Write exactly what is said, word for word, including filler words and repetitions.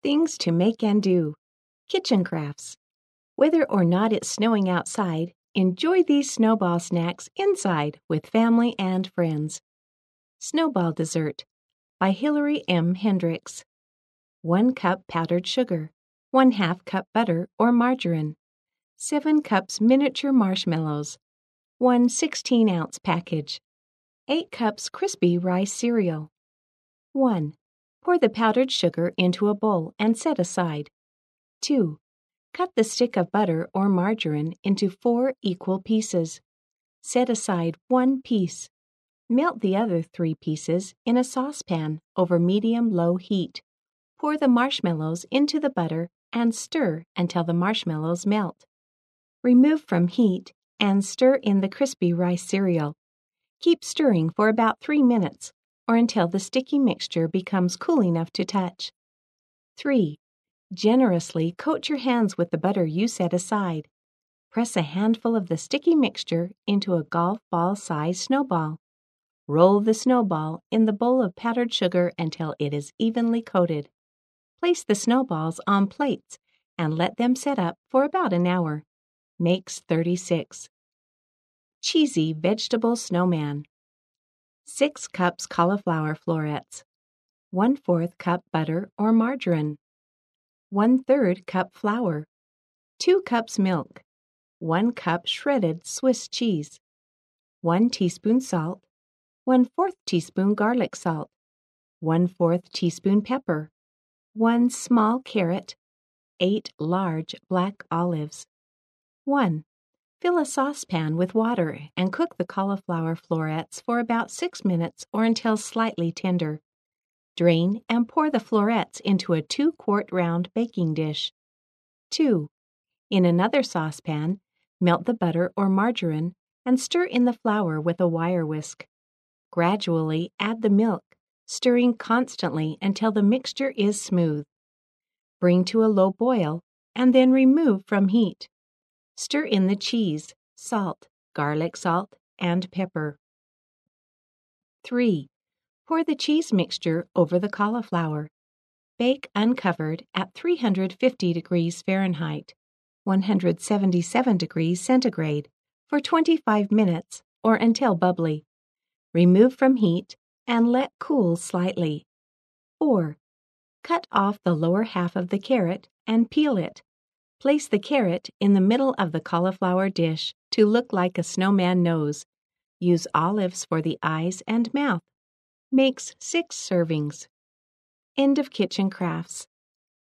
Things to make and do. Kitchen crafts. Whether or not it's snowing outside, enjoy these snowball snacks inside with family and friends. Snowball Dessert by Hilary M. Hendricks. One cup powdered sugar. One half cup butter or margarine. Seven cups miniature marshmallows. One sixteen-ounce package. Eight cups crispy rice cereal. one. Pour the powdered sugar into a bowl and set aside. two. Cut the stick of butter or margarine into four equal pieces. Set aside one piece. Melt the other three pieces in a saucepan over medium-low heat. Pour the marshmallows into the butter and stir until the marshmallows melt. Remove from heat and stir in the crispy rice cereal. Keep stirring for about three minutes or until the sticky mixture becomes cool enough to touch. three. Generously coat your hands with the butter you set aside. Press a handful of the sticky mixture into a golf ball-sized snowball. Roll the snowball in the bowl of powdered sugar until it is evenly coated. Place the snowballs on plates and let them set up for about an hour. Makes thirty-six. Cheesy Vegetable Snowman. six cups cauliflower florets. one fourth cup butter or margarine. one third cup flour. two cups milk. one cup shredded Swiss cheese. one teaspoon salt. one fourth teaspoon garlic salt. one fourth teaspoon pepper. one small carrot. eight large black olives. one. Fill a saucepan with water and cook the cauliflower florets for about six minutes or until slightly tender. Drain and pour the florets into a two-quart round baking dish. two. In another saucepan, melt the butter or margarine and stir in the flour with a wire whisk. Gradually add the milk, stirring constantly until the mixture is smooth. Bring to a low boil and then remove from heat. Stir in the cheese, salt, garlic salt, and pepper. three. Pour the cheese mixture over the cauliflower. Bake uncovered at three hundred fifty degrees Fahrenheit, one hundred seventy-seven degrees centigrade, for twenty-five minutes or until bubbly. Remove from heat and let cool slightly. four. Cut off the lower half of the carrot and peel it. Place the carrot in the middle of the cauliflower dish to look like a snowman nose. Use olives for the eyes and mouth. Makes six servings. End of Kitchen Crafts.